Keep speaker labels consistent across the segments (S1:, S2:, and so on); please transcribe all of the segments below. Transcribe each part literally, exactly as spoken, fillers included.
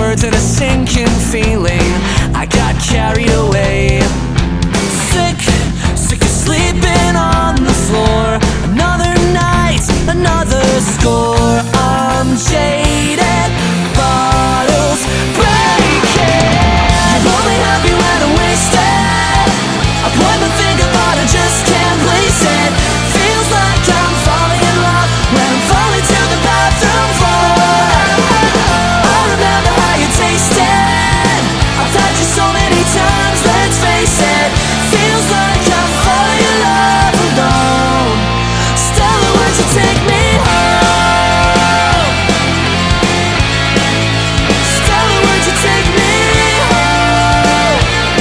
S1: words and a sinking feeling. I got carried away. Sick, sick of sleeping on the floor. Another night, another score. I'm jaded, bottles breaking. You're only happy when I'm wasted. I point my finger but I just can't place it. Feels like I'm falling in love when I'm falling to the bathroom floor. I remember how you tasted. I've had you so many times, let's face it. Feels like I'm falling in love alone. Stella, would you take me home? Stella, would you take me home?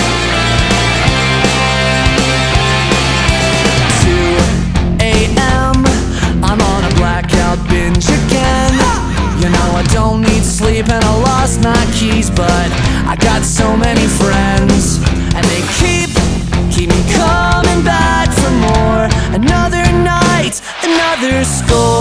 S1: two a m I'm on a blackout binge again. You know I don't need sleep and I lost my keys, but I got so many friends and they keep, keep me coming back for more. Another night, another score.